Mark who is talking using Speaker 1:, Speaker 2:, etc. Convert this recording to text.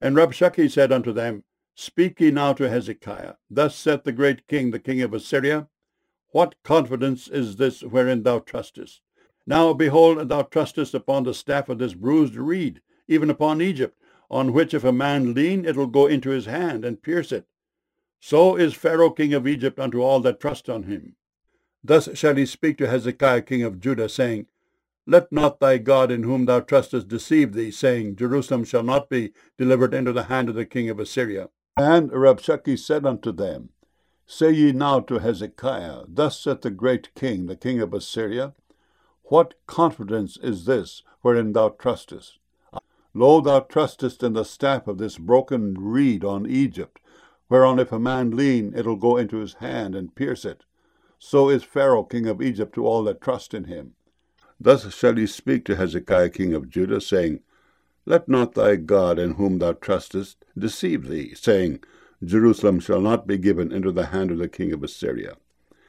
Speaker 1: And Rabshakeh said unto them, Speak ye now to Hezekiah, Thus saith the great king, the king of Assyria, What confidence is this wherein thou trustest? Now, behold, thou trustest upon the staff of this bruised reed, even upon Egypt, on which if a man lean, it will go into his hand and pierce it. So is Pharaoh king of Egypt unto all that trust on him. Thus shall he speak to Hezekiah king of Judah, saying, Let not thy God in whom thou trustest deceive thee, saying, Jerusalem shall not be delivered into the hand of the king of Assyria. And Rabshakeh said unto them, Say ye now to Hezekiah, Thus saith the great king, the king of Assyria, What confidence is this wherein thou trustest? Lo, thou trustest in the staff of this broken reed on Egypt, whereon if a man lean, it will go into his hand and pierce it. So is Pharaoh king of Egypt to all that trust in him. Thus shall he speak to Hezekiah king of Judah, saying, Let not thy God in whom thou trustest deceive thee, saying, Jerusalem shall not be given into the hand of the king of Assyria.